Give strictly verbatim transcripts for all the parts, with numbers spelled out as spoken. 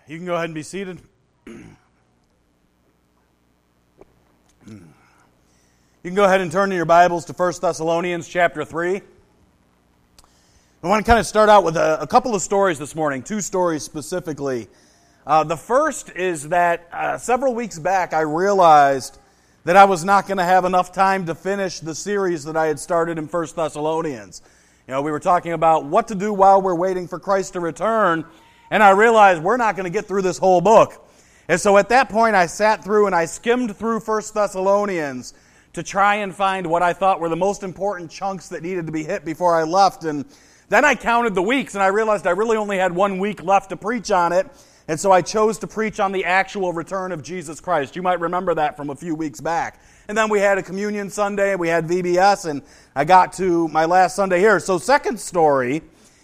You can go ahead and be seated. You can go ahead and turn to your Bibles to First Thessalonians chapter three. I want to kind of start out with a, a couple of stories this morning, two stories specifically. Uh, the first is that uh, several weeks back I realized that I was not going to have enough time to finish the series that I had started in First Thessalonians. You know, we were talking about what to do while we're waiting for Christ to return, and I realized we're not going to get through this whole book. And so at that point I sat through and I skimmed through First Thessalonians to try and find what I thought were the most important chunks that needed to be hit before I left. And then I counted the weeks and I realized I really only had one week left to preach on it. And so I chose to preach on the actual return of Jesus Christ. You might remember that from a few weeks back. And then we had a communion Sunday, we had V B S, and I got to my last Sunday here. So second story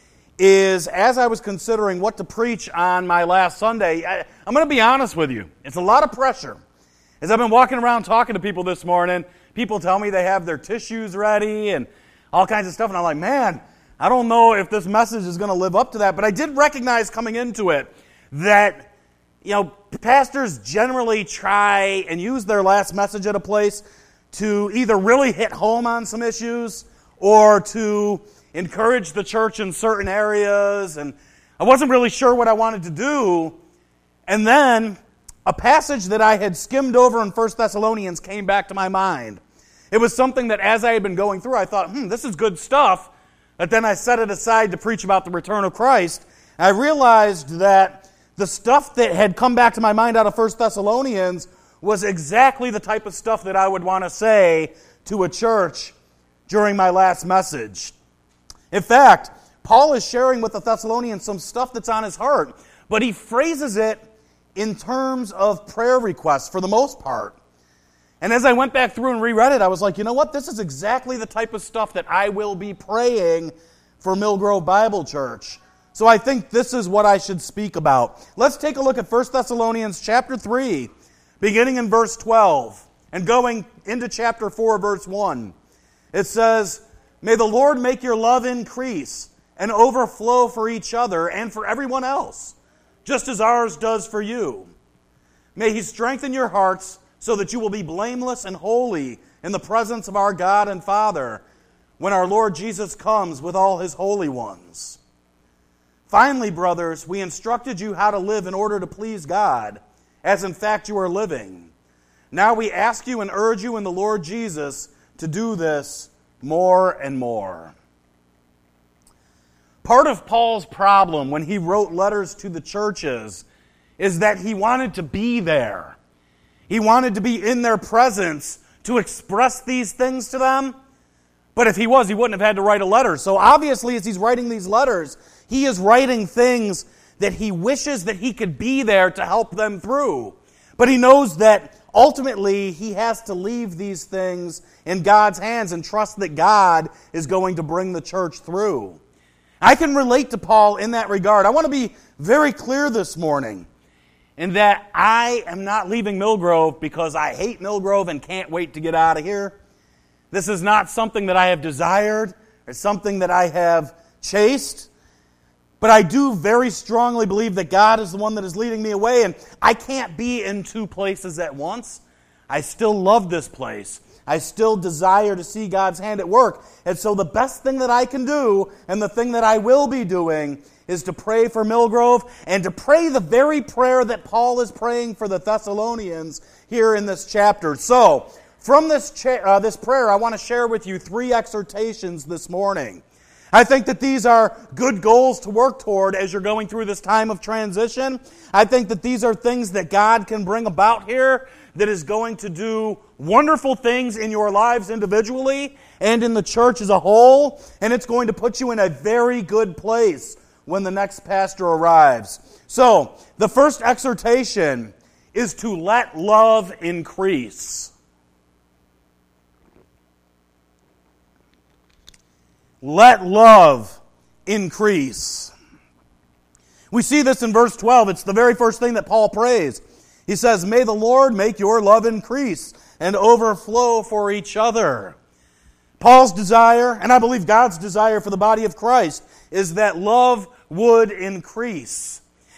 is, as I was considering what to preach on my last Sunday, I, I'm going to be honest with you. It's a lot of pressure. As I've been walking around talking to people this morning, people tell me they have their tissues ready and all kinds of stuff. And I'm like, man, I don't know if this message is going to live up to that. But I did recognize coming into it that, you know, pastors generally try and use their last message at a place to either really hit home on some issues or to encourage the church in certain areas. And I wasn't really sure what I wanted to do. And then a passage that I had skimmed over in First Thessalonians came back to my mind. It was something that as I had been going through, I thought, hmm, this is good stuff. But then I set it aside to preach about the return of Christ. I realized that the stuff that had come back to my mind out of First Thessalonians was exactly the type of stuff that I would want to say to a church during my last message. In fact, Paul is sharing with the Thessalonians some stuff that's on his heart, but he phrases it in terms of prayer requests for the most part. And as I went back through and reread it, I was like, you know what? This is exactly the type of stuff that I will be praying for Mill Grove Bible Church. So I think this is what I should speak about. Let's take a look at First Thessalonians chapter three, beginning in verse twelve, and going into chapter four, verse one. It says, "May the Lord make your love increase and overflow for each other and for everyone else, just as ours does for you. May He strengthen your hearts so that you will be blameless and holy in the presence of our God and Father when our Lord Jesus comes with all His holy ones. Finally, brothers, we instructed you how to live in order to please God, as in fact you are living. Now we ask you and urge you in the Lord Jesus to do this more and more." Part of Paul's problem when he wrote letters to the churches is that he wanted to be there. He wanted to be in their presence to express these things to them. But if he was, he wouldn't have had to write a letter. So obviously, as he's writing these letters, he is writing things that he wishes that he could be there to help them through. But he knows that ultimately he has to leave these things in God's hands and trust that God is going to bring the church through. I can relate to Paul in that regard. I want to be very clear this morning in that I am not leaving Mill Grove because I hate Mill Grove and can't wait to get out of here. This is not something that I have desired or something that I have chased. But I do very strongly believe that God is the one that is leading me away, and I can't be in two places at once. I still love this place. I still desire to see God's hand at work. And so the best thing that I can do, and the thing that I will be doing, is to pray for Mill Grove and to pray the very prayer that Paul is praying for the Thessalonians here in this chapter. So, from this, cha- uh, this prayer, I want to share with you three exhortations this morning. I think that these are good goals to work toward as you're going through this time of transition. I think that these are things that God can bring about here that is going to do wonderful things in your lives individually and in the church as a whole. And it's going to put you in a very good place when the next pastor arrives. So, the first exhortation is to let love increase. Let love increase. We see this in verse twelve. It's the very first thing that Paul prays. He says, "May the Lord make your love increase and overflow for each other." Paul's desire, and I believe God's desire for the body of Christ, is that love would increase.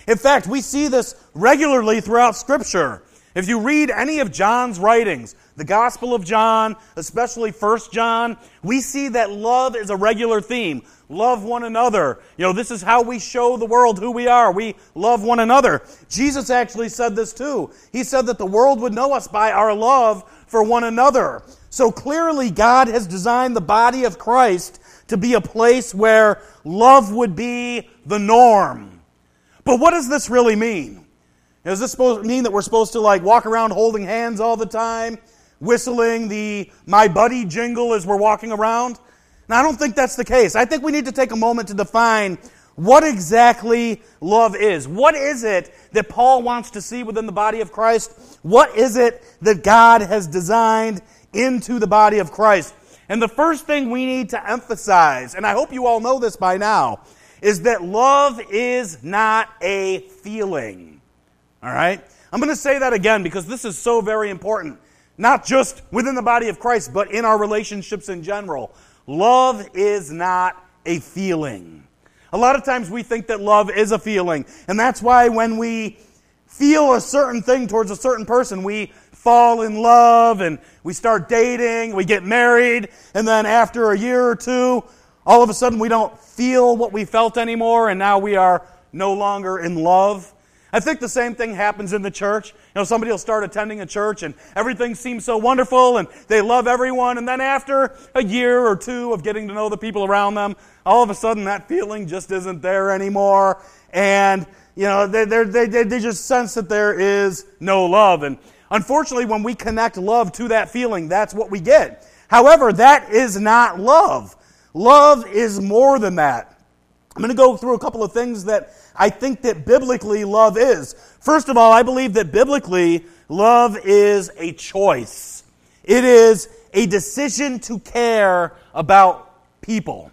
In fact, we see this regularly throughout Scripture. If you read any of John's writings, the Gospel of John, especially First John, we see that love is a regular theme. Love one another. You know, this is how we show the world who we are. We love one another. Jesus actually said this too. He said that the world would know us by our love for one another. So clearly God has designed the body of Christ to be a place where love would be the norm. But what does this really mean? Does this supposed mean that we're supposed to like walk around holding hands all the time, whistling the My Buddy jingle as we're walking around? Now, I don't think that's the case. I think we need to take a moment to define what exactly love is. What is it that Paul wants to see within the body of Christ? What is it that God has designed into the body of Christ? And the first thing we need to emphasize, and I hope you all know this by now, is that love is not a feeling. All right? I'm going to say that again because this is so very important. Not just within the body of Christ, but in our relationships in general. Love is not a feeling. A lot of times we think that love is a feeling. And that's why when we feel a certain thing towards a certain person, we fall in love and we start dating, we get married, and then after a year or two, all of a sudden we don't feel what we felt anymore, and now we are no longer in love. I think the same thing happens in the church. You know, somebody will start attending a church and everything seems so wonderful and they love everyone, and then after a year or two of getting to know the people around them, all of a sudden that feeling just isn't there anymore, and you know, they they they they just sense that there is no love. And unfortunately, when we connect love to that feeling, that's what we get. However, that is not love. Love is more than that. I'm going to go through a couple of things that I think that biblically love is. First of all, I believe that biblically love is a choice. It is a decision to care about people.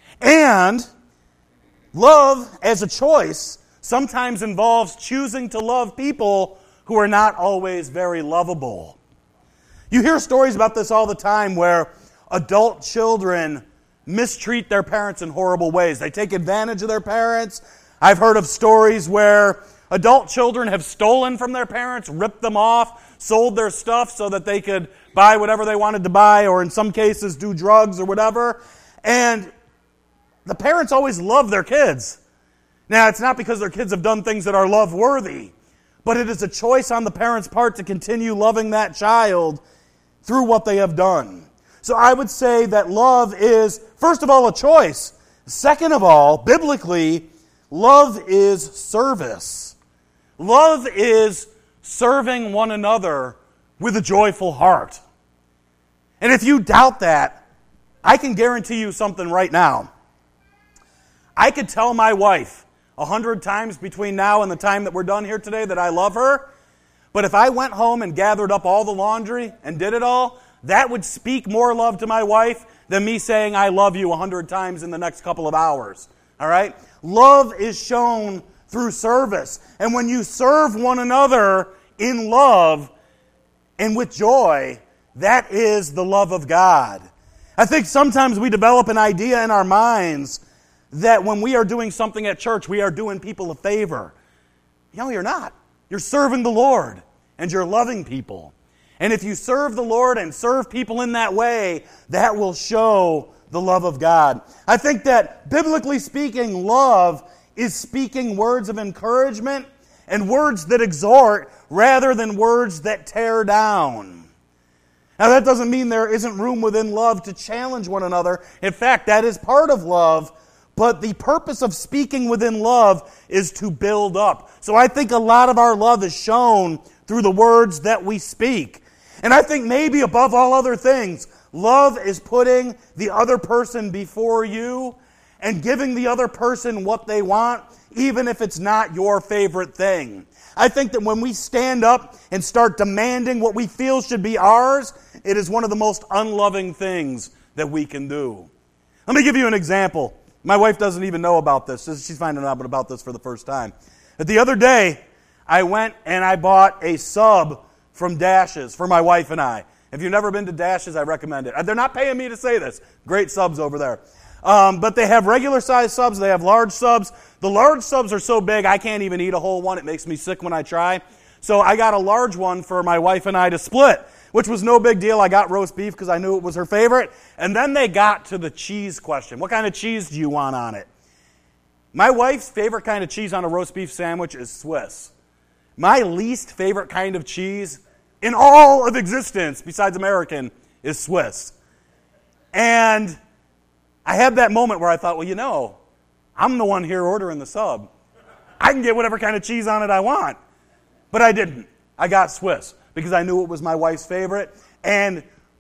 And love as a choice sometimes involves choosing to love people who are not always very lovable. You hear stories about this all the time where adult children mistreat their parents in horrible ways. They take advantage of their parents. I've heard of stories where adult children have stolen from their parents, ripped them off, sold their stuff so that they could buy whatever they wanted to buy, or in some cases do drugs or whatever. And the parents always love their kids. Now, it's not because their kids have done things that are love-worthy, but it is a choice on the parent's part to continue loving that child through what they have done. So I would say that love is, first of all, a choice. Second of all, biblically, love is service. Love is serving one another with a joyful heart. And if you doubt that, I can guarantee you something right now. I could tell my wife a hundred times between now and the time that we're done here today that I love her, but if I went home and gathered up all the laundry and did it all, that would speak more love to my wife than me saying I love you a hundred times in the next couple of hours. All right? Love is shown through service. And when you serve one another in love and with joy, that is the love of God. I think sometimes we develop an idea in our minds that when we are doing something at church, we are doing people a favor. No, you're not. You're serving the Lord, and you're loving people. And if you serve the Lord and serve people in that way, that will show the love of God. I think that, biblically speaking, love is speaking words of encouragement and words that exhort rather than words that tear down. Now, that doesn't mean there isn't room within love to challenge one another. In fact, that is part of love. But the purpose of speaking within love is to build up. So I think a lot of our love is shown through the words that we speak. And I think maybe above all other things, love is putting the other person before you and giving the other person what they want, even if it's not your favorite thing. I think that when we stand up and start demanding what we feel should be ours, it is one of the most unloving things that we can do. Let me give you an example. My wife doesn't even know about this. She's finding out about this for the first time. But the other day, I went and I bought a sub from Dashes for my wife and I. If you've never been to Dashes, I recommend it. They're not paying me to say this. Great subs over there. Um, but they have regular size subs, they have large subs. The large subs are so big I can't even eat a whole one. It makes me sick when I try. So I got a large one for my wife and I to split, which was no big deal. I got roast beef because I knew it was her favorite. And then they got to the cheese question. What kind of cheese do you want on it? My wife's favorite kind of cheese on a roast beef sandwich is Swiss. My least favorite kind of cheese in all of existence, besides American, is Swiss. And I had that moment where I thought, well, you know, I'm the one here ordering the sub. I can get whatever kind of cheese on it I want. But I didn't. I got Swiss because I knew it was my wife's favorite. And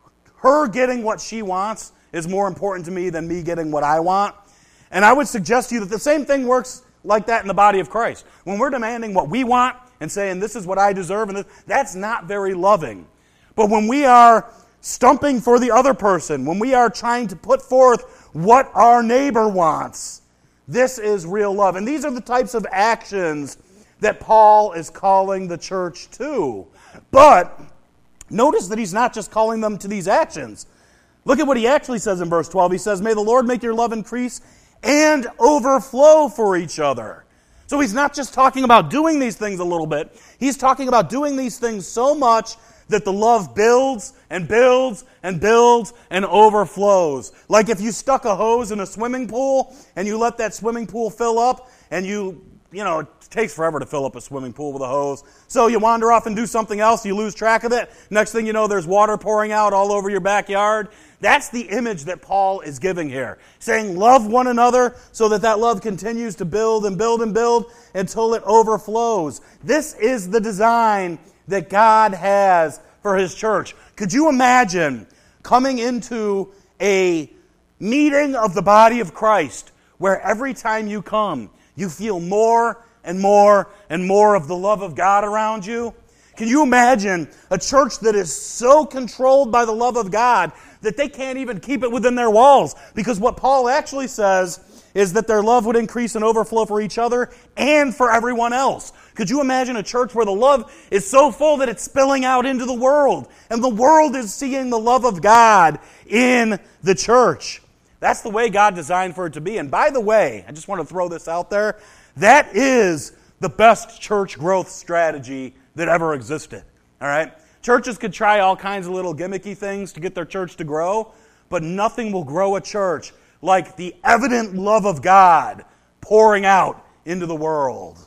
her getting what she wants is more important to me than me getting what I want. And I would suggest to you that the same thing works like that in the body of Christ. When we're demanding what we want and saying, this is what I deserve, and this, that's not very loving. But when we are stumping for the other person, when we are trying to put forth what our neighbor wants, this is real love. And these are the types of actions that Paul is calling the church to. But notice that he's not just calling them to these actions. Look at what he actually says in verse twelve. He says, may the Lord make your love increase and overflow for each other. So he's not just talking about doing these things a little bit. He's talking about doing these things so much that the love builds and builds and builds and overflows. Like if you stuck a hose in a swimming pool and you let that swimming pool fill up and you, you know, it takes forever to fill up a swimming pool with a hose. So you wander off and do something else, you lose track of it. Next thing you know, there's water pouring out all over your backyard. That's the image that Paul is giving here. Saying love one another so that that love continues to build and build and build until it overflows. This is the design that God has for His church. Could you imagine coming into a meeting of the body of Christ where every time you come, you feel more and more and more of the love of God around you? Can you imagine a church that is so controlled by the love of God that they can't even keep it within their walls? Because what Paul actually says is that their love would increase and overflow for each other and for everyone else. Could you imagine a church where the love is so full that it's spilling out into the world, and the world is seeing the love of God in the church? That's the way God designed for it to be. And by the way, I just want to throw this out there, that is the best church growth strategy that ever existed. All right? Churches could try all kinds of little gimmicky things to get their church to grow, but nothing will grow a church like the evident love of God pouring out into the world.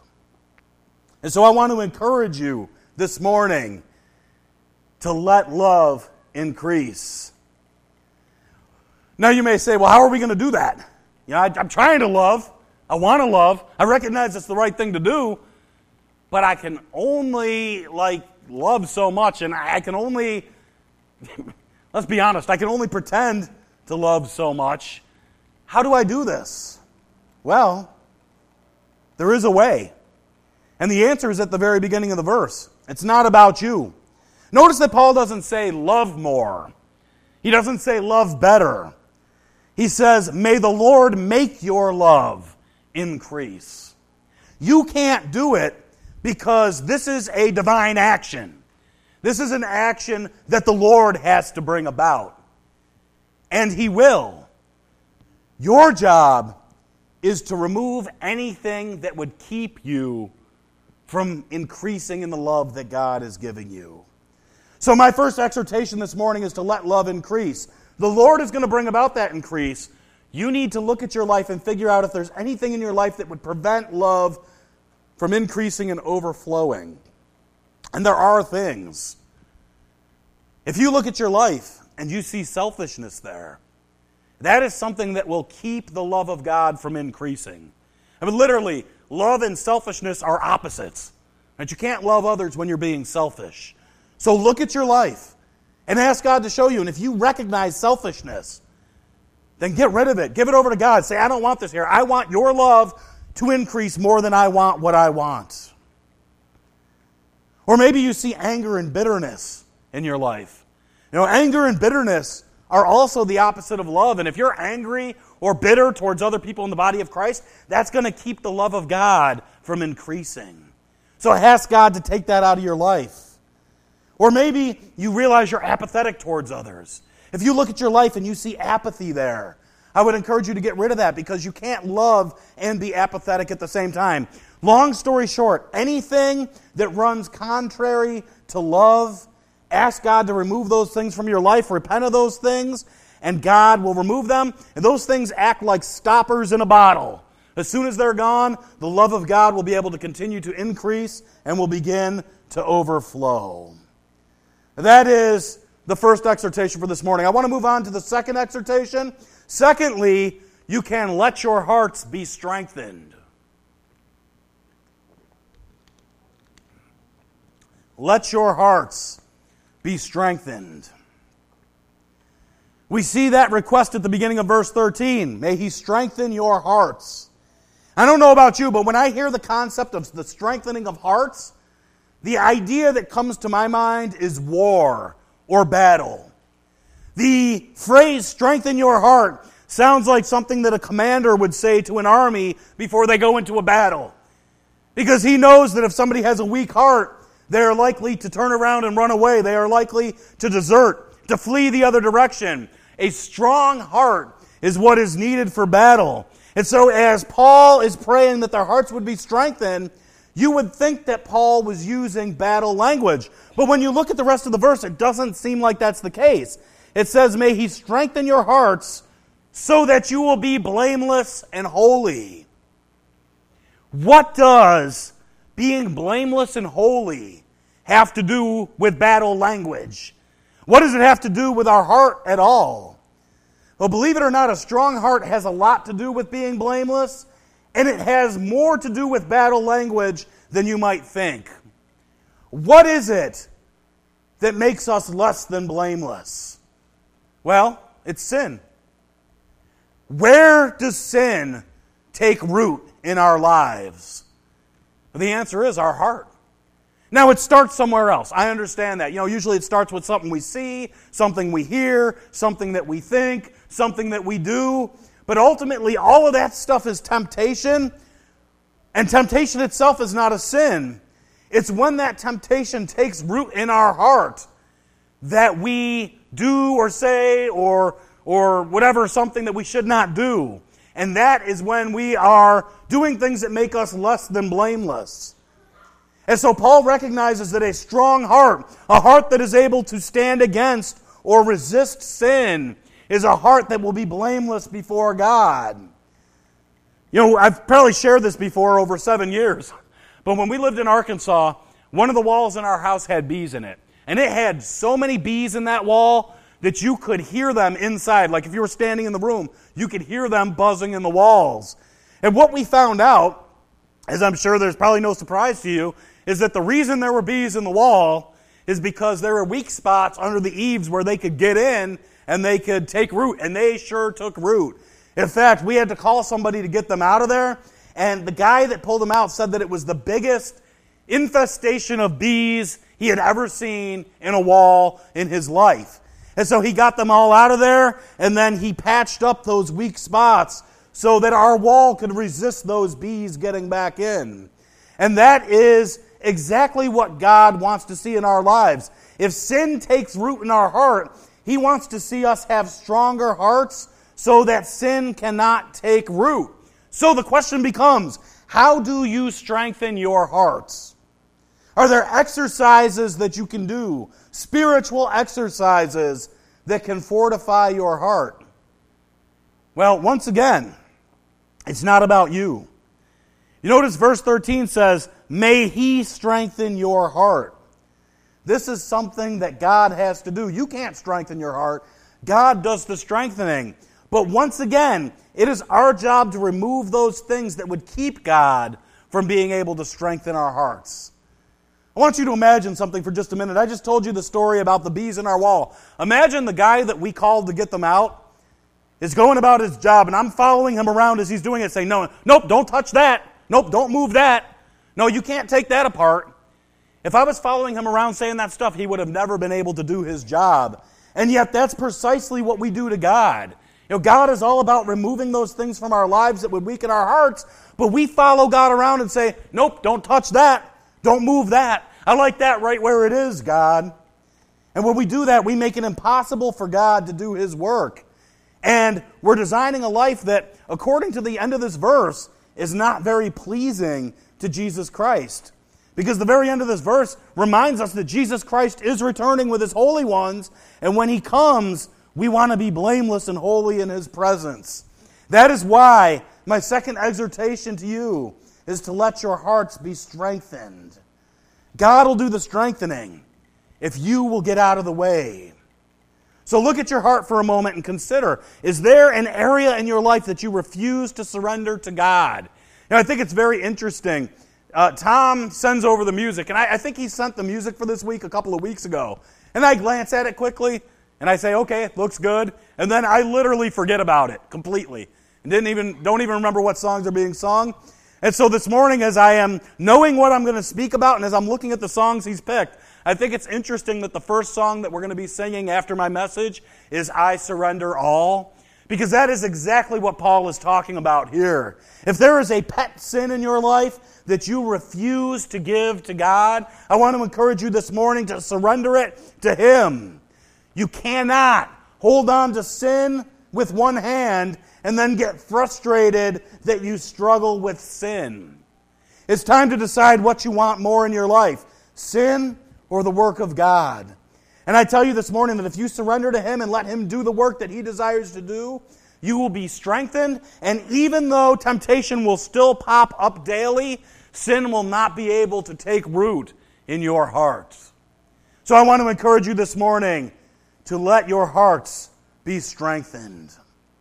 And so I want to encourage you this morning to let love increase. Now you may say, well, how are we going to do that? You know, I, I'm trying to love. I want to love. I recognize it's the right thing to do. But I can only, like, love so much, and I can only, let's be honest, I can only pretend to love so much. How do I do this? Well, there is a way. And the answer is at the very beginning of the verse. It's not about you. Notice that Paul doesn't say love more. He doesn't say love better. He says, may the Lord make your love increase. You can't do it because this is a divine action. This is an action that the Lord has to bring about. And He will. Your job is to remove anything that would keep you from increasing in the love that God is giving you. So my first exhortation this morning is to let love increase. The Lord is going to bring about that increase. You need to look at your life and figure out if there's anything in your life that would prevent love from increasing and overflowing. And there are things. If you look at your life and you see selfishness there, that is something that will keep the love of God from increasing. I mean, literally, love and selfishness are opposites. And you can't love others when you're being selfish. So look at your life and ask God to show you. And if you recognize selfishness, then get rid of it. Give it over to God. Say, I don't want this here. I want your love to increase more than I want what I want. Or maybe you see anger and bitterness in your life. You know, anger and bitterness are also the opposite of love. And if you're angry or bitter towards other people in the body of Christ, that's going to keep the love of God from increasing. So ask God to take that out of your life. Or maybe you realize you're apathetic towards others. If you look at your life and you see apathy there, I would encourage you to get rid of that because you can't love and be apathetic at the same time. Long story short, anything that runs contrary to love, ask God to remove those things from your life, repent of those things, and God will remove them. And those things act like stoppers in a bottle. As soon as they're gone, the love of God will be able to continue to increase and will begin to overflow. That is the first exhortation for this morning. I want to move on to the second exhortation. Secondly, you can let your hearts be strengthened. Let your hearts be strengthened. We see that request at the beginning of verse thirteen. May He strengthen your hearts. I don't know about you, but when I hear the concept of the strengthening of hearts, the idea that comes to my mind is war or battle. The phrase, strengthen your heart, sounds like something that a commander would say to an army before they go into a battle. Because he knows that if somebody has a weak heart, they are likely to turn around and run away. They are likely to desert, to flee the other direction. A strong heart is what is needed for battle. And so as Paul is praying that their hearts would be strengthened, you would think that Paul was using battle language. But when you look at the rest of the verse, it doesn't seem like that's the case. It says, may He strengthen your hearts so that you will be blameless and holy. What does being blameless and holy have to do with battle language? What does it have to do with our heart at all? Well, believe it or not, a strong heart has a lot to do with being blameless, and it has more to do with battle language than you might think. What is it that makes us less than blameless? Well, it's sin. Where does sin take root in our lives? Well, the answer is our heart. Now, it starts somewhere else. I understand that. You know, usually it starts with something we see, something we hear, something that we think, something that we do. But ultimately, all of that stuff is temptation. And temptation itself is not a sin. It's when that temptation takes root in our heart that we do or say or, or whatever, something that we should not do. And that is when we are doing things that make us less than blameless. And so Paul recognizes that a strong heart, a heart that is able to stand against or resist sin, is a heart that will be blameless before God. You know, I've probably shared this before over seven years, but when we lived in Arkansas, one of the walls in our house had bees in it. And it had so many bees in that wall that you could hear them inside. Like if you were standing in the room, you could hear them buzzing in the walls. And what we found out, as I'm sure there's probably no surprise to you, is that the reason there were bees in the wall is because there were weak spots under the eaves where they could get in and they could take root, and they sure took root. In fact, we had to call somebody to get them out of there, and the guy that pulled them out said that it was the biggest infestation of bees he had ever seen in a wall in his life. And so he got them all out of there, and then he patched up those weak spots so that our wall could resist those bees getting back in. And that is exactly what God wants to see in our lives. If sin takes root in our heart, He wants to see us have stronger hearts so that sin cannot take root. So the question becomes, how do you strengthen your hearts? Are there exercises that you can do, spiritual exercises that can fortify your heart? Well, once again, it's not about you. You notice verse thirteen says, may He strengthen your heart. This is something that God has to do. You can't strengthen your heart. God does the strengthening. But once again, it is our job to remove those things that would keep God from being able to strengthen our hearts. I want you to imagine something for just a minute. I just told you the story about the bees in our wall. Imagine the guy that we called to get them out is going about his job, and I'm following him around as he's doing it, saying, no, nope, don't touch that. Nope, don't move that. No, you can't take that apart. If I was following him around saying that stuff, he would have never been able to do his job. And yet that's precisely what we do to God. You know, God is all about removing those things from our lives that would weaken our hearts, but we follow God around and say, nope, don't touch that. Don't move that. I like that right where it is, God. And when we do that, we make it impossible for God to do His work. And we're designing a life that, according to the end of this verse, is not very pleasing to Jesus Christ. Because the very end of this verse reminds us that Jesus Christ is returning with His holy ones, and when He comes, we want to be blameless and holy in His presence. That is why my second exhortation to you is to let your hearts be strengthened. God will do the strengthening if you will get out of the way. So look at your heart for a moment and consider, is there an area in your life that you refuse to surrender to God? Now, I think it's very interesting. Uh, Tom sends over the music, and I, I think he sent the music for this week a couple of weeks ago. And I glance at it quickly, and I say, okay, it looks good. And then I literally forget about it completely. And didn't even don't even remember what songs are being sung. And so this morning, as I am knowing what I'm going to speak about, and as I'm looking at the songs he's picked, I think it's interesting that the first song that we're going to be singing after my message is I Surrender All, because that is exactly what Paul is talking about here. If there is a pet sin in your life that you refuse to give to God, I want to encourage you this morning to surrender it to Him. You cannot hold on to sin with one hand and then get frustrated that you struggle with sin. It's time to decide what you want more in your life, sin or the work of God. And I tell you this morning that if you surrender to Him and let Him do the work that He desires to do, you will be strengthened. And even though temptation will still pop up daily, sin will not be able to take root in your heart. So I want to encourage you this morning to let your hearts be strengthened.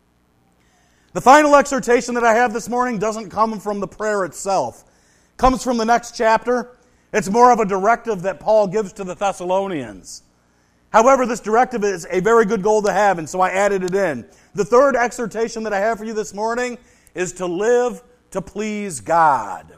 The final exhortation that I have this morning doesn't come from the prayer itself. It comes from the next chapter. It's more of a directive that Paul gives to the Thessalonians. However, this directive is a very good goal to have, and so I added it in. The third exhortation that I have for you this morning is to live to please God.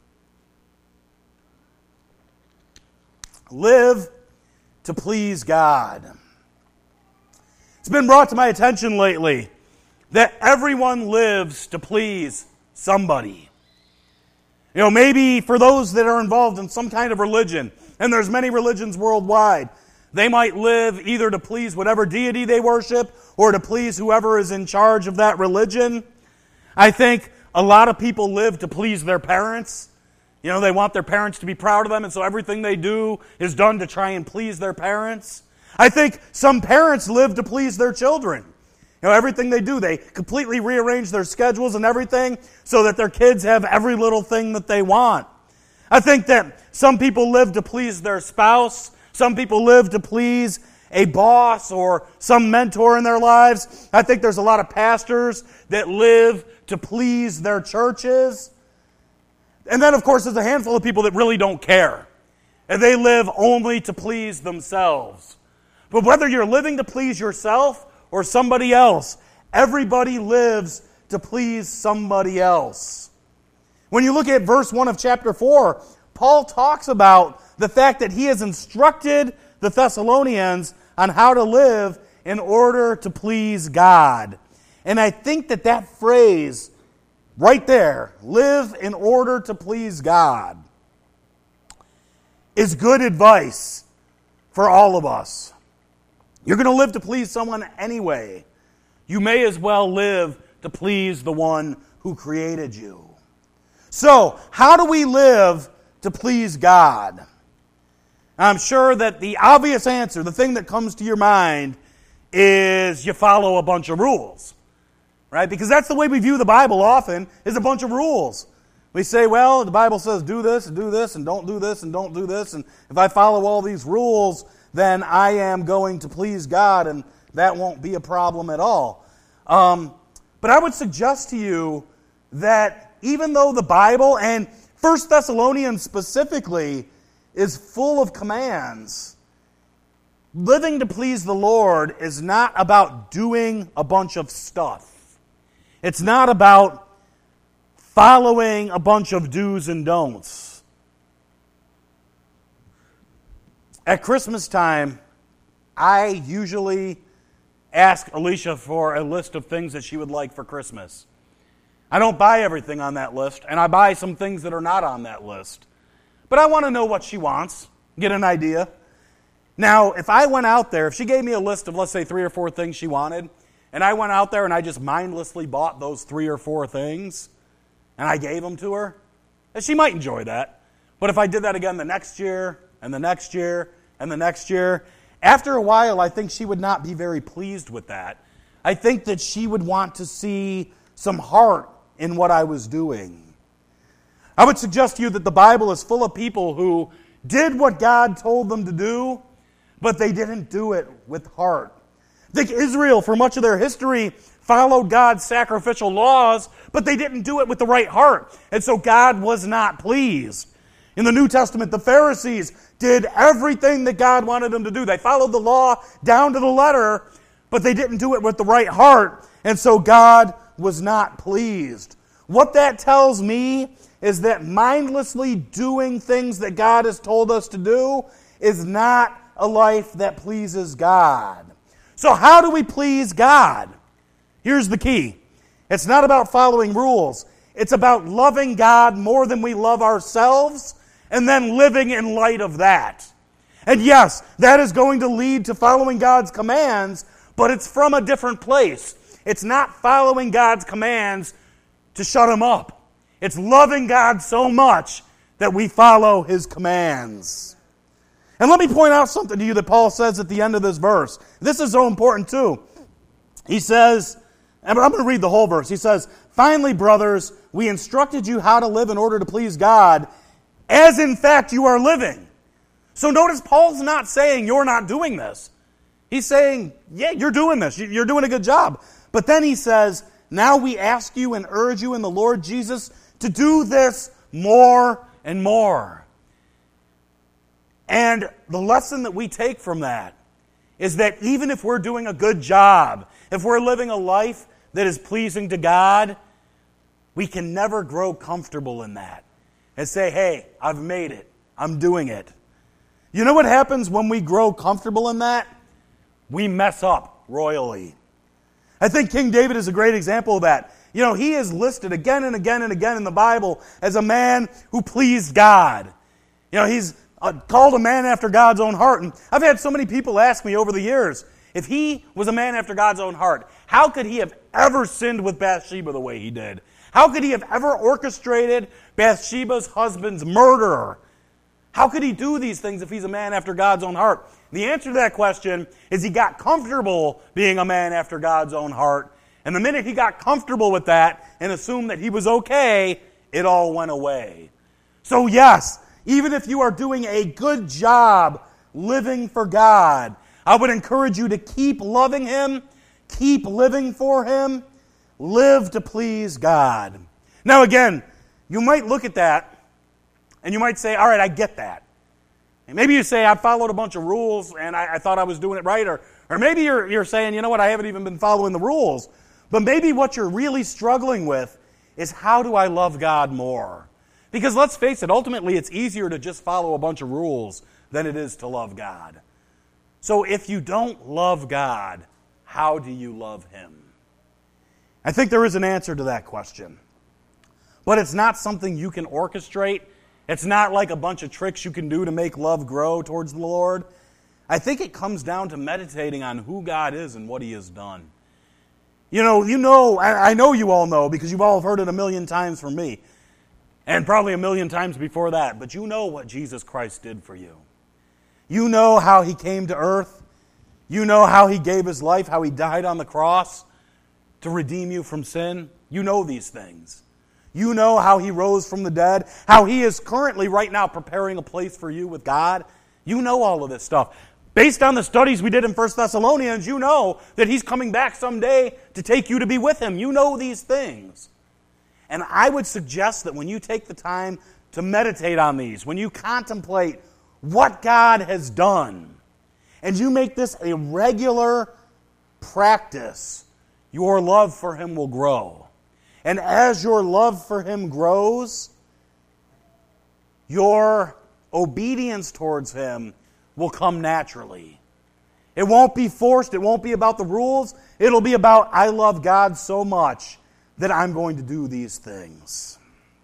Live to please God. It's been brought to my attention lately that everyone lives to please somebody. You know, maybe for those that are involved in some kind of religion, and there's many religions worldwide, they might live either to please whatever deity they worship or to please whoever is in charge of that religion. I think a lot of people live to please their parents. You know, they want their parents to be proud of them, and so everything they do is done to try and please their parents. I think some parents live to please their children. You know, everything they do, they completely rearrange their schedules and everything so that their kids have every little thing that they want. I think that some people live to please their spouse. Some people live to please a boss or some mentor in their lives. I think there's a lot of pastors that live to please their churches. And then, of course, there's a handful of people that really don't care. And they live only to please themselves. But whether you're living to please yourself or somebody else, everybody lives to please somebody else. When you look at verse one of chapter four, Paul talks about the fact that he has instructed the Thessalonians on how to live in order to please God. And I think that that phrase right there, live in order to please God, is good advice for all of us. You're going to live to please someone anyway. You may as well live to please the one who created you. So, how do we live to please God? I'm sure that the obvious answer, the thing that comes to your mind, is you follow a bunch of rules. Right? Because that's the way we view the Bible often, is a bunch of rules. We say, well, the Bible says do this and do this and don't do this and don't do this. And if I follow all these rules, then I am going to please God, and that won't be a problem at all. Um, but I would suggest to you that even though the Bible, and First Thessalonians specifically, is full of commands, living to please the Lord is not about doing a bunch of stuff. It's not about following a bunch of do's and don'ts. At Christmas time, I usually ask Alicia for a list of things that she would like for Christmas. I don't buy everything on that list, and I buy some things that are not on that list. But I want to know what she wants, get an idea. Now, if I went out there, if she gave me a list of, let's say, three or four things she wanted, and I went out there and I just mindlessly bought those three or four things, and I gave them to her, and she might enjoy that. But if I did that again the next year, and the next year, and the next year, after a while, I think she would not be very pleased with that. I think that she would want to see some heart in what I was doing. I would suggest to you that the Bible is full of people who did what God told them to do, but they didn't do it with heart. I think Israel, for much of their history, followed God's sacrificial laws, but they didn't do it with the right heart. And so God was not pleased. In the New Testament, the Pharisees did everything that God wanted them to do. They followed the law down to the letter, but they didn't do it with the right heart. And so God was not pleased. What that tells me is that mindlessly doing things that God has told us to do is not a life that pleases God. So how do we please God? Here's the key. It's not about following rules. It's about loving God more than we love ourselves and then living in light of that. And yes, that is going to lead to following God's commands, but it's from a different place. It's not following God's commands to shut Him up. It's loving God so much that we follow His commands. And let me point out something to you that Paul says at the end of this verse. This is so important too. He says, and I'm going to read the whole verse. He says, "Finally, brothers, we instructed you how to live in order to please God, as in fact you are living." So notice Paul's not saying you're not doing this. He's saying, yeah, you're doing this. You're doing a good job. But then he says, "Now we ask you and urge you in the Lord Jesus to do this more and more." And the lesson that we take from that is that even if we're doing a good job, if we're living a life that is pleasing to God, we can never grow comfortable in that and say, hey, I've made it. I'm doing it. You know what happens when we grow comfortable in that? We mess up royally. I think King David is a great example of that. You know, he is listed again and again and again in the Bible as a man who pleased God. You know, he's uh, called a man after God's own heart. And I've had so many people ask me over the years, if he was a man after God's own heart, how could he have ever sinned with Bathsheba the way he did? How could he have ever orchestrated Bathsheba's husband's murder? How could he do these things if he's a man after God's own heart? The answer to that question is he got comfortable being a man after God's own heart. And the minute he got comfortable with that and assumed that he was okay, it all went away. So yes, even if you are doing a good job living for God, I would encourage you to keep loving Him, keep living for Him, live to please God. Now again, you might look at that and you might say, all right, I get that. And maybe you say, I followed a bunch of rules and I, I thought I was doing it right. Or, or maybe you're, you're saying, you know what, I haven't even been following the rules. But maybe what you're really struggling with is, how do I love God more? Because let's face it, ultimately it's easier to just follow a bunch of rules than it is to love God. So if you don't love God, how do you love Him? I think there is an answer to that question. But it's not something you can orchestrate. It's not like a bunch of tricks you can do to make love grow towards the Lord. I think it comes down to meditating on who God is and what He has done. You know, you know, I know you all know, because you've all heard it a million times from me, and probably a million times before that, but you know what Jesus Christ did for you. You know how He came to earth. You know how He gave His life, how He died on the cross to redeem you from sin. You know these things. You know how He rose from the dead, how He is currently right now preparing a place for you with God. You know all of this stuff. Based on the studies we did in First Thessalonians, you know that He's coming back someday to take you to be with Him. You know these things. And I would suggest that when you take the time to meditate on these, when you contemplate what God has done, and you make this a regular practice, your love for Him will grow. And as your love for Him grows, your obedience towards Him will come naturally. It won't be forced. It won't be about the rules. It'll be about, I love God so much that I'm going to do these things.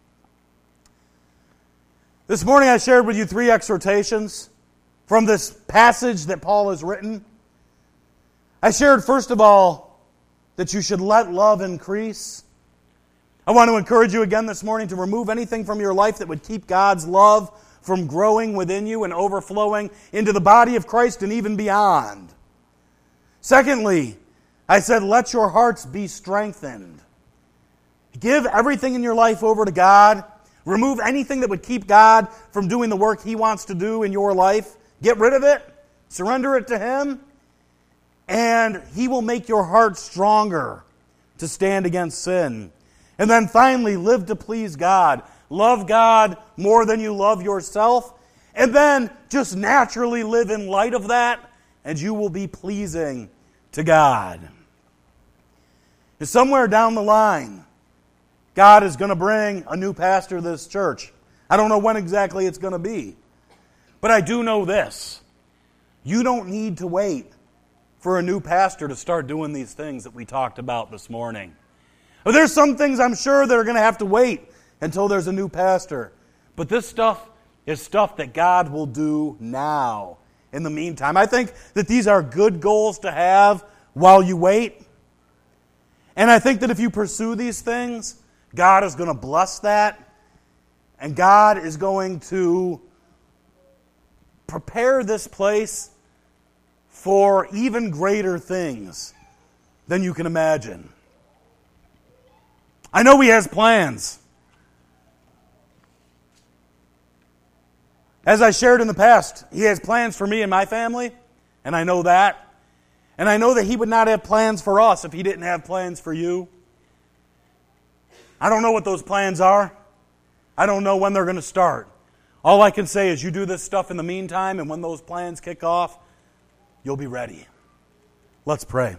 This morning I shared with you three exhortations from this passage that Paul has written. I shared, first of all, that you should let love increase. I want to encourage you again this morning to remove anything from your life that would keep God's love from growing within you and overflowing into the body of Christ and even beyond. Secondly, I said, let your hearts be strengthened. Give everything in your life over to God. Remove anything that would keep God from doing the work He wants to do in your life. Get rid of it. Surrender it to Him. And He will make your heart stronger to stand against sin. And then finally, live to please God. Love God more than you love yourself. And then just naturally live in light of that, and you will be pleasing to God. And somewhere down the line, God is going to bring a new pastor to this church. I don't know when exactly it's going to be. But I do know this. You don't need to wait for a new pastor to start doing these things that we talked about this morning. But there's some things I'm sure that are going to have to wait until there's a new pastor. But this stuff is stuff that God will do now. In the meantime, I think that these are good goals to have while you wait. And I think that if you pursue these things, God is going to bless that. And God is going to prepare this place for even greater things than you can imagine. I know He has plans. As I shared in the past, He has plans for me and my family, and I know that. And I know that He would not have plans for us if He didn't have plans for you. I don't know what those plans are. I don't know when they're going to start. All I can say is you do this stuff in the meantime, and when those plans kick off, you'll be ready. Let's pray.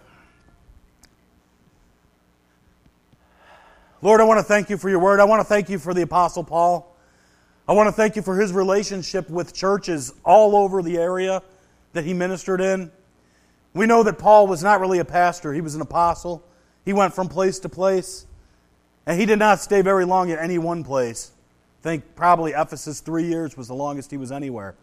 Lord, I want to thank You for Your word. I want to thank You for the Apostle Paul. I want to thank You for his relationship with churches all over the area that he ministered in. We know that Paul was not really a pastor. He was an apostle. He went from place to place. And he did not stay very long at any one place. I think probably Ephesus, three years was the longest he was anywhere.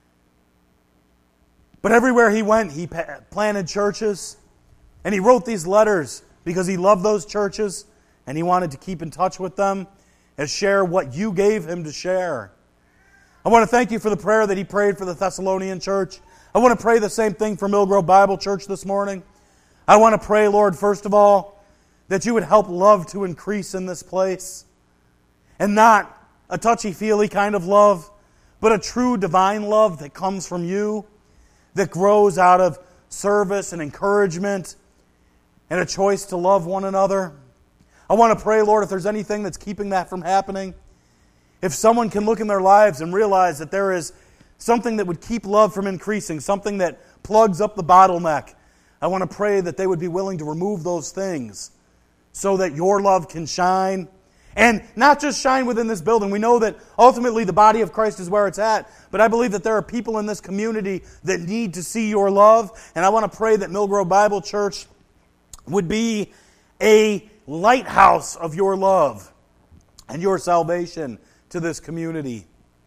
But everywhere he went, he planted churches. And he wrote these letters because he loved those churches. And he wanted to keep in touch with them and share what You gave him to share. I want to thank You for the prayer that he prayed for the Thessalonian church. I want to pray the same thing for Mill Grove Bible Church this morning. I want to pray, Lord, first of all, that You would help love to increase in this place. And not a touchy-feely kind of love, but a true divine love that comes from You, that grows out of service and encouragement and a choice to love one another. I want to pray, Lord, if there's anything that's keeping that from happening, if someone can look in their lives and realize that there is something that would keep love from increasing, something that plugs up the bottleneck, I want to pray that they would be willing to remove those things so that Your love can shine. And not just shine within this building. We know that ultimately the body of Christ is where it's at. But I believe that there are people in this community that need to see Your love. And I want to pray that Mill Grove Bible Church would be a lighthouse of Your love and Your salvation to this community.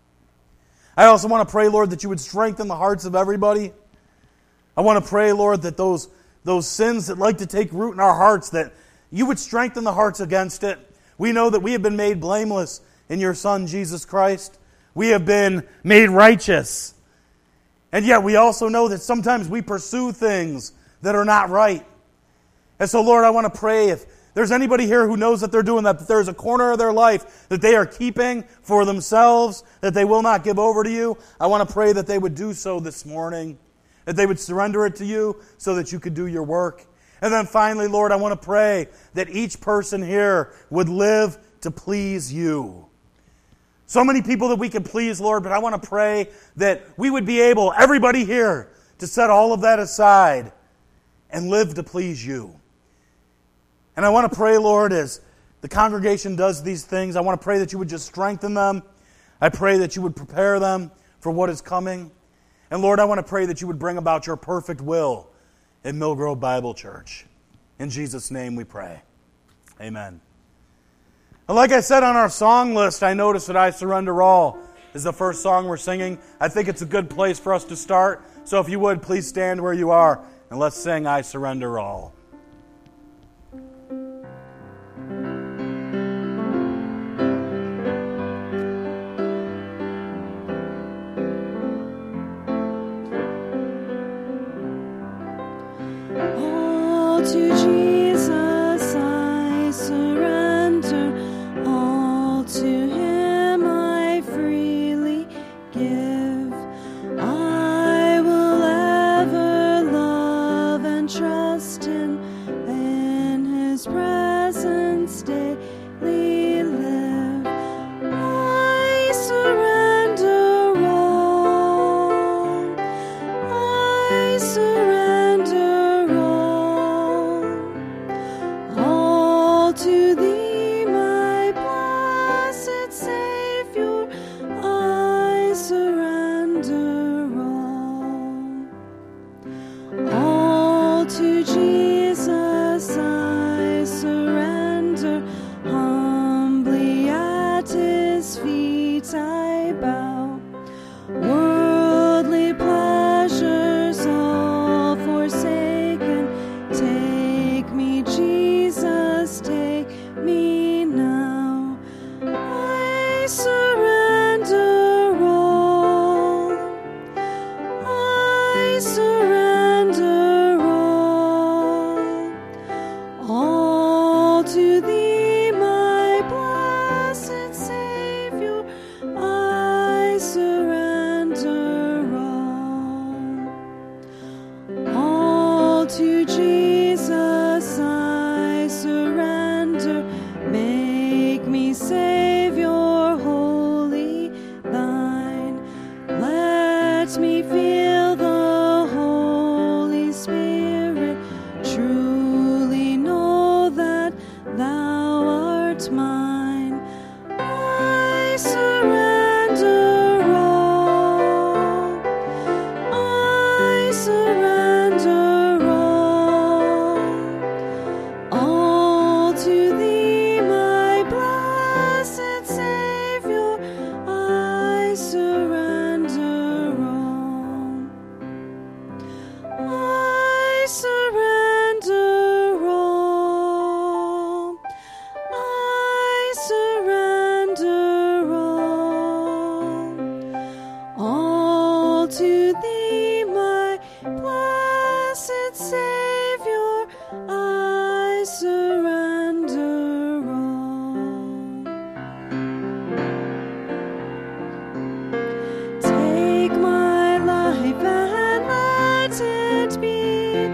I also want to pray, Lord, that You would strengthen the hearts of everybody. I want to pray, Lord, that those, those sins that like to take root in our hearts, that You would strengthen the hearts against it. We know that we have been made blameless in Your Son, Jesus Christ. We have been made righteous. And yet we also know that sometimes we pursue things that are not right. And so, Lord, I want to pray if there's anybody here who knows that they're doing that, that there's a corner of their life that they are keeping for themselves, that they will not give over to You, I want to pray that they would do so this morning, that they would surrender it to You so that You could do Your work. And then finally, Lord, I want to pray that each person here would live to please You. So many people that we can please, Lord, but I want to pray that we would be able, everybody here, to set all of that aside and live to please You. And I want to pray, Lord, as the congregation does these things, I want to pray that You would just strengthen them. I pray that You would prepare them for what is coming. And Lord, I want to pray that You would bring about Your perfect will in Mill Grove Bible Church. In Jesus' name we pray. Amen. And like I said on our song list, I noticed that I Surrender All is the first song we're singing. I think it's a good place for us to start. So if you would, please stand where you are and let's sing I Surrender All. Let me feel the Holy Spirit, truly know that thou art mine. I surrender all. I surrender all. All to thee, my blessed Savior, I surrender all. I surrender all. I surrender all. All to thee, my blessed Savior, I surrender all. Take my life and let it be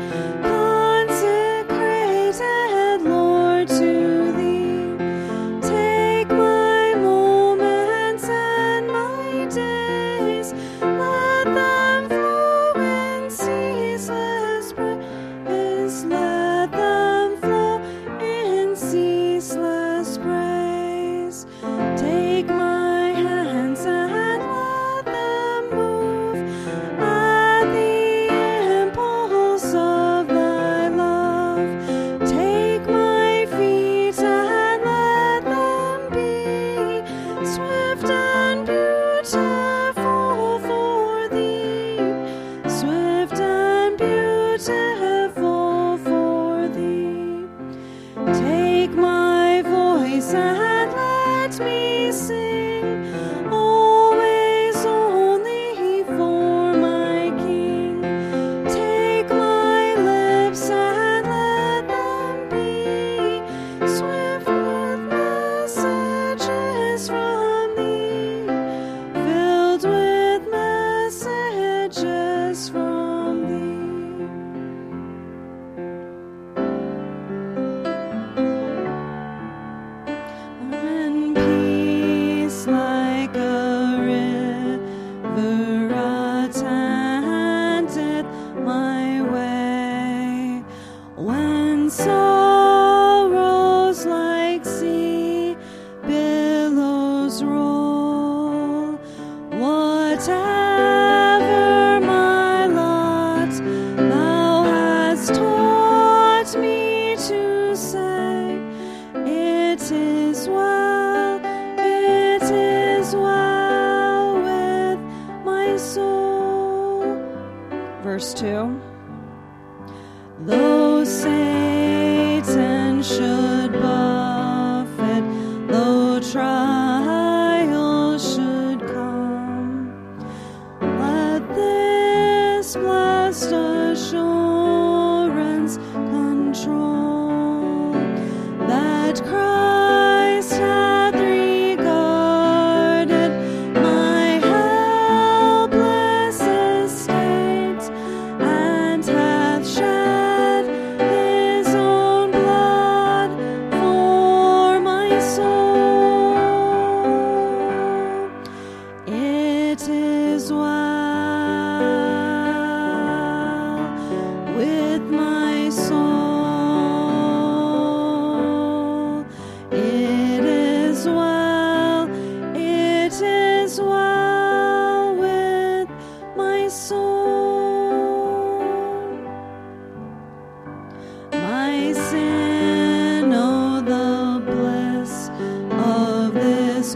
consecrated, Lord, to thee. Take my moments and my days, let them flow in ceaseless praise. Let them flow in ceaseless praise. Take my hands and let them move at the impulse of thy love. Take my feet and let them be swift and beautiful for thee. Swift and beautiful for thee. Take my voice and let me sing, always only for my King. Take my lips and let them be swift with messages from thee, filled with messages from thee. And peace like a river attendeth my way, when sorrows like sea billows roll. Whatever my lot, thou hast taught me to say, it is well, it is well with my soul. Verse two. Though Satan should buffet, though trials should come, let this blessed assurance control, that Christ hath regarded my helpless estate, and hath shed his own blood for my soul. It is well with my soul. It is well, it is well with my soul. My sin, oh, the bliss of this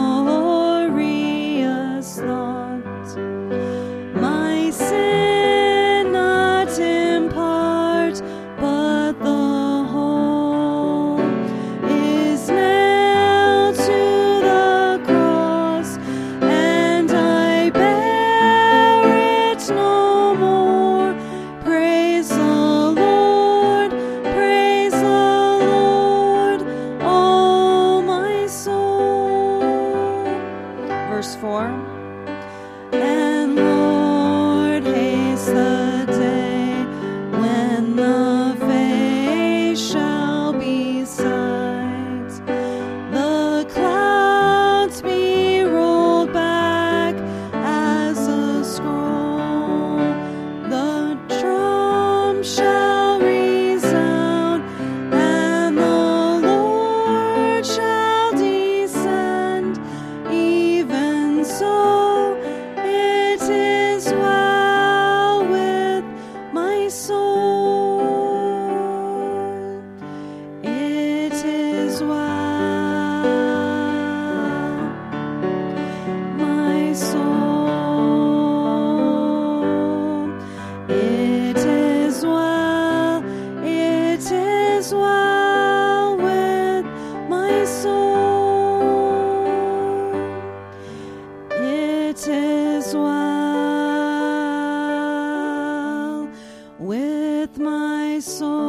glorious thought. My sin, not in part, but the whole, is nailed to the cross, and I bear it no more. Praise the Lord, praise the Lord, oh my soul. Verse four. And Lord, haste the day when the face shall be sight, the clouds be rolled back as a scroll. It is well with my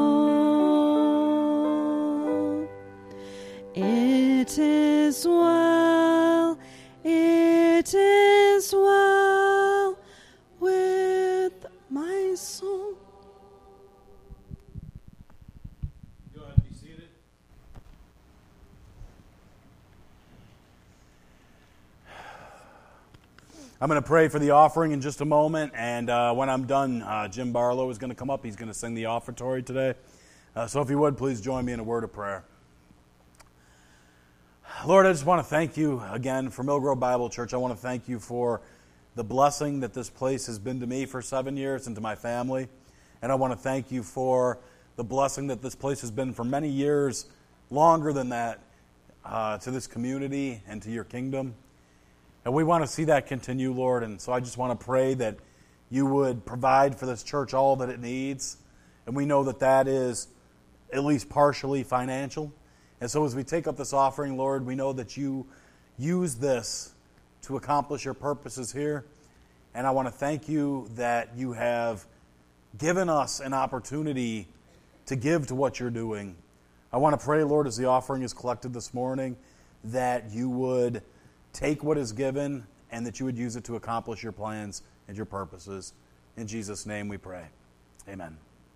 soul. It is well, it is well with my soul. Go ahead, be seated. I'm going to pray for the offering in just a moment, and uh, when I'm done, uh, Jim Barlow is going to come up. He's going to sing the offertory today. Uh, so if you would, please join me in a word of prayer. Lord, I just want to thank you again for Mill Grove Bible Church. I want to thank you for the blessing that this place has been to me for seven years and to my family. And I want to thank you for the blessing that this place has been for many years, longer than that, uh, to this community and to your kingdom. And we want to see that continue, Lord. And so I just want to pray that you would provide for this church all that it needs. And we know that that is at least partially financial. And so as we take up this offering, Lord, we know that you use this to accomplish your purposes here. And I want to thank you that you have given us an opportunity to give to what you're doing. I want to pray, Lord, as the offering is collected this morning, that you would take what is given and that you would use it to accomplish your plans and your purposes. In Jesus' name we pray. Amen.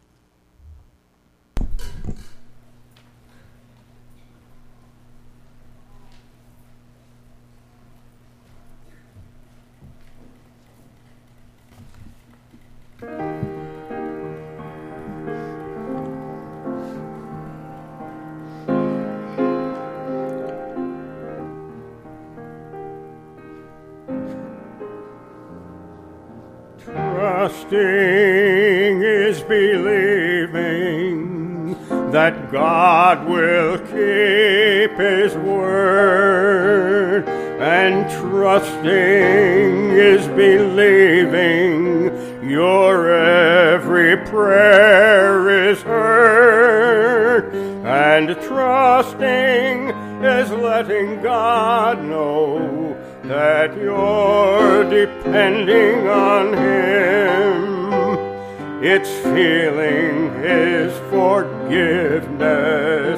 Trusting is believing that God will keep His word, and trusting is believing your every prayer is heard, and trusting is letting God know that you're depending on Him. It's feeling His forgiveness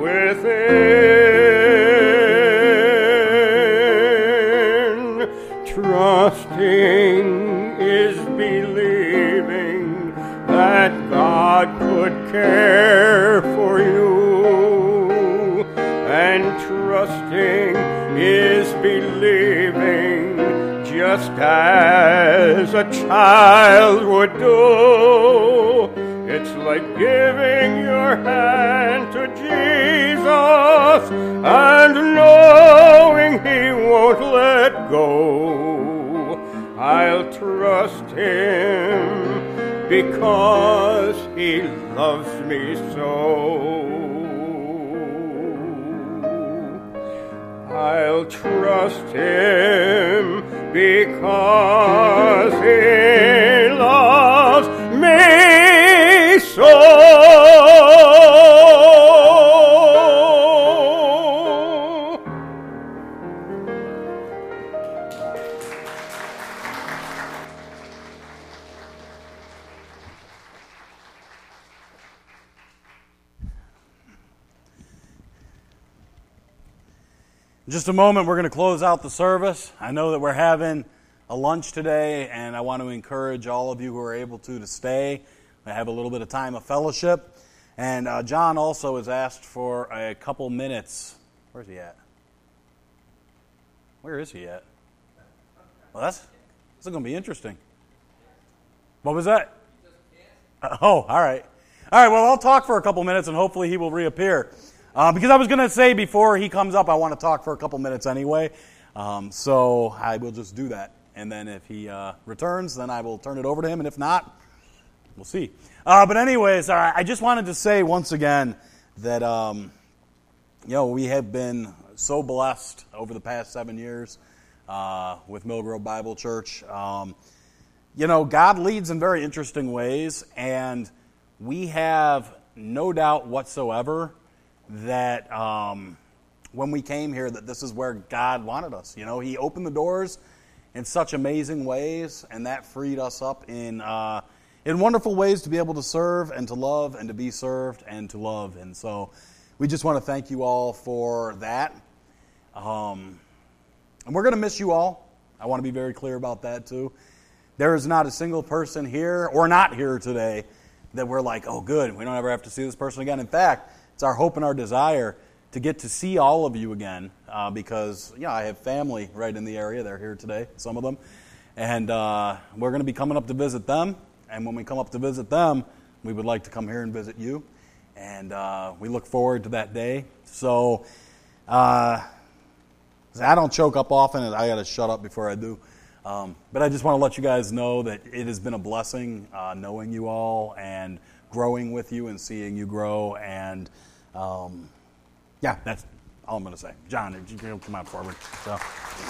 within. Trusting is believing that God could care for you, and trusting is believing just as a child would do. It's like giving your hand to Jesus and knowing He won't let go. I'll trust Him because He loves me so. I'll trust Him because He loves me so. In just a moment, we're going to close out the service. I know that we're having a lunch today, and I want to encourage all of you who are able to to stay. I have a little bit of time of fellowship. And uh, John also has asked for a couple minutes. Where's he at? Where is he at? Well, that's, this is going to be interesting. What was that? Uh, oh, all right. All right, well, I'll talk for a couple minutes, and hopefully he will reappear. Uh, because I was going to say before he comes up, I want to talk for a couple minutes anyway. Um, so I will just do that. And then if he uh, returns, then I will turn it over to him. And if not, we'll see. Uh, but anyways, uh, I just wanted to say once again that, um, you know, we have been so blessed over the past seven years uh, with Mill Grove Bible Church. Um, you know, God leads in very interesting ways. And we have no doubt whatsoever that um, when we came here, that this is where God wanted us. You know, He opened the doors in such amazing ways, and that freed us up in uh, in wonderful ways to be able to serve and to love and to be served and to love. And so we just want to thank you all for that. Um, and we're going to miss you all. I want to be very clear about that too. There is not a single person here or not here today that we're like, oh good, we don't ever have to see this person again. In fact, it's our hope and our desire to get to see all of you again uh, because, yeah, I have family right in the area. They're here today, some of them. And uh, we're going to be coming up to visit them. And when we come up to visit them, we would like to come here and visit you. And uh, we look forward to that day. So uh, I don't choke up often, and I got to shut up before I do. Um, but I just want to let you guys know that it has been a blessing uh, knowing you all and growing with you and seeing you grow. And um, yeah, that's all I'm going to say. John, if you can come out forward. So.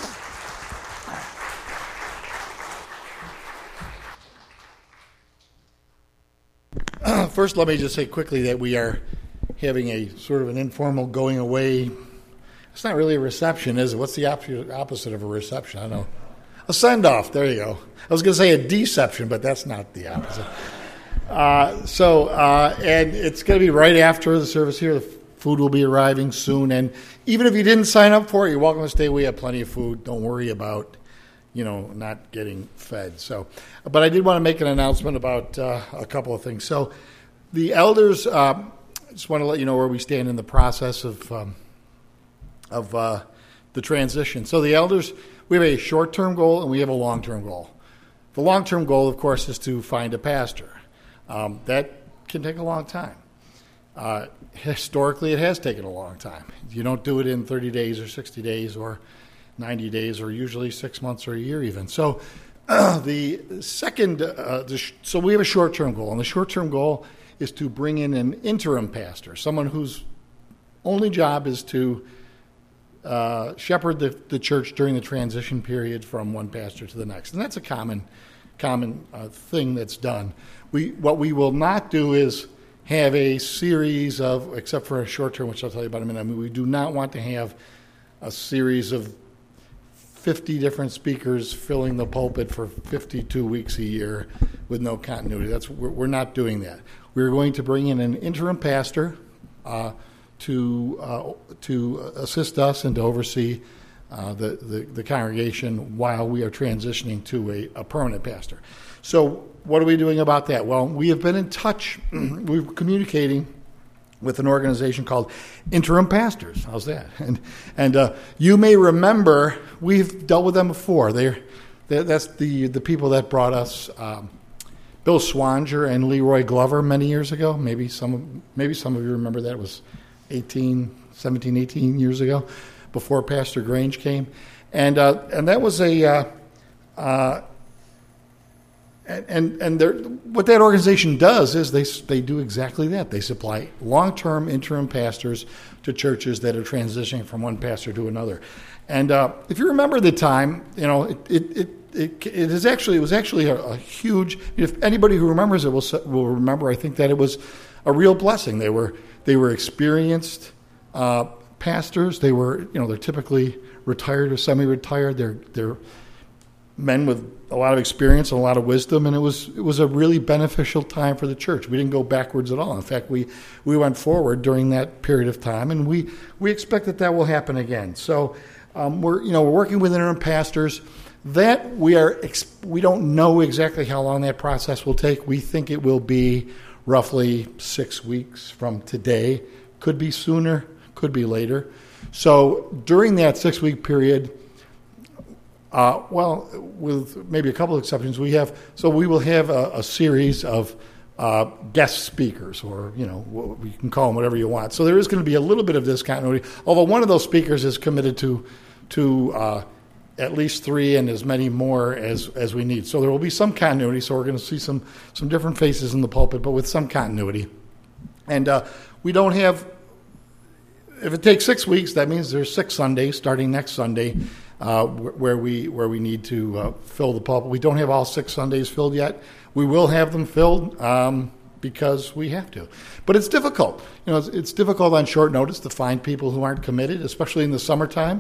First, let me just say quickly that we are having a sort of an informal going away. It's not really a reception, is it? What's the op- opposite of a reception? I don't know. A send-off. There you go. I was going to say a deception, but that's not the opposite. Uh, so, uh, and it's going to be right after the service here. The food will be arriving soon. And even if you didn't sign up for it, you're welcome to stay. We have plenty of food. Don't worry about, you know, not getting fed. So, but I did want to make an announcement about uh, a couple of things. So the elders, uh, just want to let you know where we stand in the process of um, of uh, the transition. So the elders, we have a short-term goal and we have a long-term goal. The long-term goal, of course, is to find a pastor. Um, that can take a long time. Uh, historically, it has taken a long time. You don't do it in thirty days or sixty days or ninety days or usually six months or a year even. So uh, the second, uh, the sh- so we have a short-term goal, and the short-term goal is to bring in an interim pastor, someone whose only job is to uh, shepherd the, the church during the transition period from one pastor to the next. And that's a common common uh, thing that's done. We What we will not do is have a series of, except for a short term, which I'll tell you about in a minute, I mean, we do not want to have a series of fifty different speakers filling the pulpit for fifty-two weeks a year with no continuity. That's we're, we're not doing that. We're going to bring in an interim pastor uh, to uh, to assist us and to oversee uh, the, the the congregation while we are transitioning to a, a permanent pastor. So what are we doing about that? Well, we have been in touch. We're communicating with an organization called Interim Pastors. How's that? And and uh, you may remember we've dealt with them before. They're, they're that's the the people that brought us um, Bill Swanger and Leroy Glover many years ago. Maybe some maybe some of you remember that. It was eighteen, seventeen, eighteen years ago, before Pastor Grange came, and uh, and that was a. Uh, uh, And and what that organization does is they they do exactly that. They supply long-term interim pastors to churches that are transitioning from one pastor to another. And uh, if you remember the time, you know, it it it, it, it is actually it was actually a, a huge. If anybody who remembers it will will remember, I think that it was a real blessing. They were they were experienced uh, pastors. They were you know they're typically retired or semi-retired. They're they're men with a lot of experience and a lot of wisdom, and it was it was a really beneficial time for the church. We didn't go backwards at all. In fact, we, we went forward during that period of time, and we, we expect that that will happen again. So um, we're you know we're working with interim pastors. That we are we don't know exactly how long that process will take. We think it will be roughly six weeks from today. Could be sooner, could be later. So during that six week period. Uh, well, with maybe a couple of exceptions, we have so we will have a, a series of uh, guest speakers, or you know, you can call them whatever you want. So there is going to be a little bit of this continuity. Although one of those speakers is committed to to uh, at least three and as many more as as we need. So there will be some continuity. So we're going to see some some different faces in the pulpit, but with some continuity. And uh, we don't have. If it takes six weeks, that means there's six Sundays starting next Sunday. Uh, where we where we need to uh, fill the pulpit. We don't have all six Sundays filled yet. We will have them filled um, because we have to. But it's difficult. You know, it's, it's difficult on short notice to find people who aren't committed, especially in the summertime,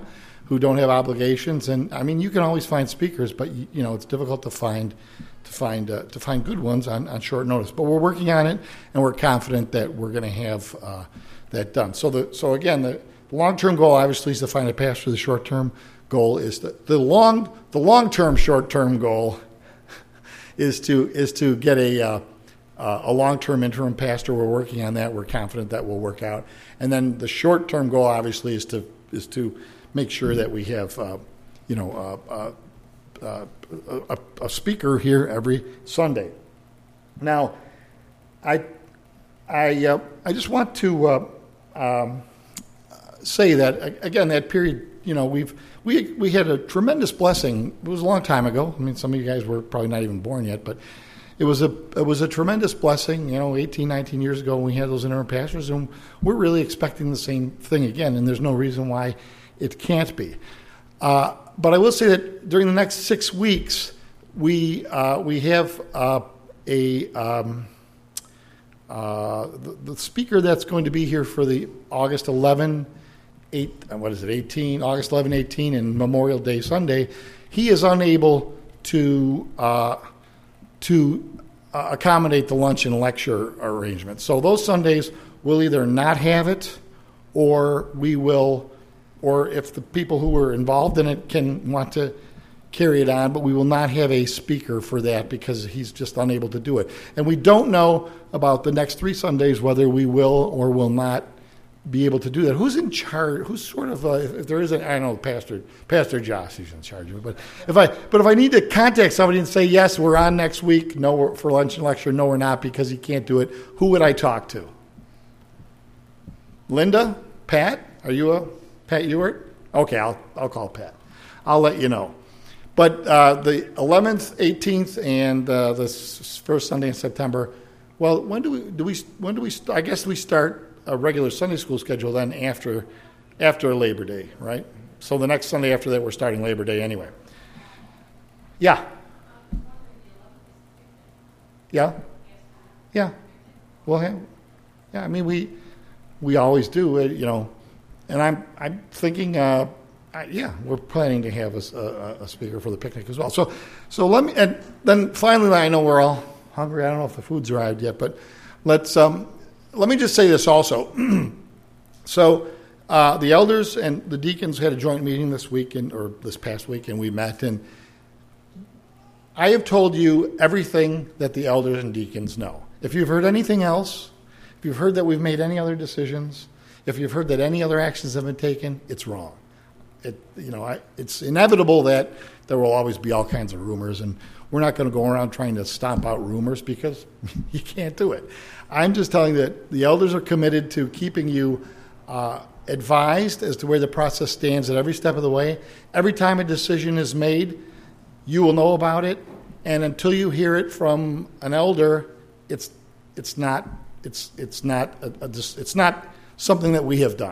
who don't have obligations. And I mean, you can always find speakers, but you, you know it's difficult to find to find uh, to find good ones on, on short notice. But we're working on it, and we're confident that we're going to have uh, that done. So the so again, the long-term goal obviously is to find a pastor. The short-term goal is the the long the long-term short-term goal is to is to get a uh, uh, a long-term interim pastor. We're working on that. We're confident that will work out. And then the short-term goal obviously is to is to make sure that we have uh, you know uh, uh, uh, a, a speaker here every Sunday. Now, I I uh, I just want to uh, um, say that again, that period, you know, we've we we had a tremendous blessing. It was a long time ago. I mean, some of you guys were probably not even born yet, but it was a it was a tremendous blessing. You know, eighteen, nineteen years ago when we had those interim pastors, and we're really expecting the same thing again. And there's no reason why it can't be. Uh, but I will say that during the next six weeks, we uh, we have uh, a um, uh, the, the speaker that's going to be here for the August eleventh, eight, what is it, eighteen, August eleventh, eighteen, and Memorial Day Sunday. He is unable to uh, to uh, accommodate the lunch and lecture arrangement. So those Sundays we'll either not have it, or we will. Or if the people who were involved in it can want to carry it on, but we will not have a speaker for that because he's just unable to do it. And we don't know about the next three Sundays whether we will or will not be able to do that. Who's in charge? Who's sort of, uh, if, if there is a, I don't know, Pastor Pastor Joss, he's in charge of it. But if I but if I need to contact somebody and say, yes, we're on next week, no, we're for lunch and lecture, no, we're not because he can't do it, who would I talk to? Linda? Pat? Are you a... Pat Ewart? Okay, I'll I'll call Pat. I'll let you know. But uh, the eleventh, eighteenth, and uh, the first Sunday in September. Well, when do we do we when do we? I guess we start a regular Sunday school schedule then after after Labor Day, right? So the next Sunday after that, we're starting Labor Day anyway. Yeah. Yeah. Yeah. Well, yeah. I mean, we we always do. You know. And I'm I'm thinking, uh, I, yeah, we're planning to have a, a, a speaker for the picnic as well. So, so let me, and then finally, I know we're all hungry. I don't know if the food's arrived yet, but let's um, let me just say this also. so, uh, the elders and the deacons had a joint meeting this week, and, or this past week, and we met. And I have told you everything that the elders and deacons know. If you've heard anything else, if you've heard that we've made any other decisions. If you've heard that any other actions have been taken, it's wrong. It, you know, I, it's inevitable that there will always be all kinds of rumors, and we're not going to go around trying to stomp out rumors because you can't do it. I'm just telling you that the elders are committed to keeping you uh, advised as to where the process stands at every step of the way. Every time a decision is made, you will know about it, and until you hear it from an elder, it's it's not it's it's not a, a, it's not. something that we have done.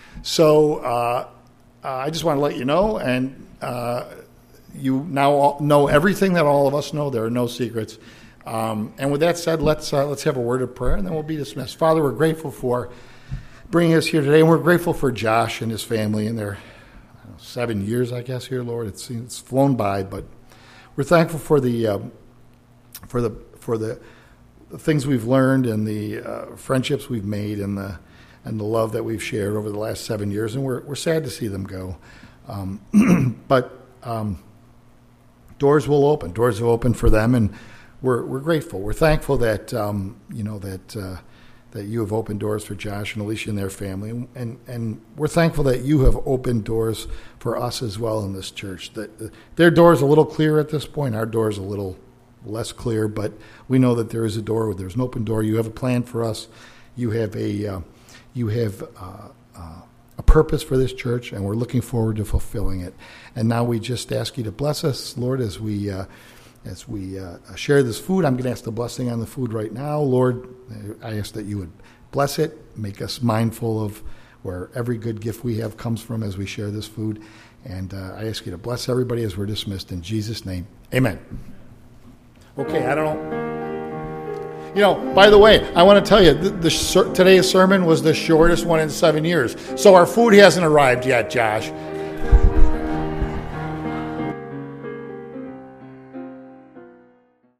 So uh, uh, I just want to let you know, and uh, you now all know everything that all of us know. There are no secrets. Um, and with that said, let's uh, let's have a word of prayer, and then we'll be dismissed. Father, we're grateful for bringing us here today, and we're grateful for Josh and his family and their I don't know, seven years, I guess, here, Lord. It's it's flown by, but we're thankful for the um, for the for the, the things we've learned and the uh, friendships we've made and the and the love that we've shared over the last seven years, and we're we're sad to see them go. Um, but um, doors will open. Doors will open for them, and we're we're grateful. We're thankful that um, you know that uh, that you have opened doors for Josh and Alicia and their family, and and we're thankful that you have opened doors for us as well in this church. That uh, their door is a little clearer at this point. Our door is a little less clear, but we know that there is a door. There's an open door. You have a plan for us. You have a uh, You have uh, uh, a purpose for this church, and we're looking forward to fulfilling it. And now we just ask you to bless us, Lord, as we uh, as we uh, share this food. I'm going to ask the blessing on the food right now, Lord. I ask that you would bless it, make us mindful of where every good gift we have comes from as we share this food. And uh, I ask you to bless everybody as we're dismissed in Jesus' name. Amen. Okay, I don't know. You know, by the way, I want to tell you, the, the, today's sermon was the shortest one in seven years. So our food hasn't arrived yet, Josh.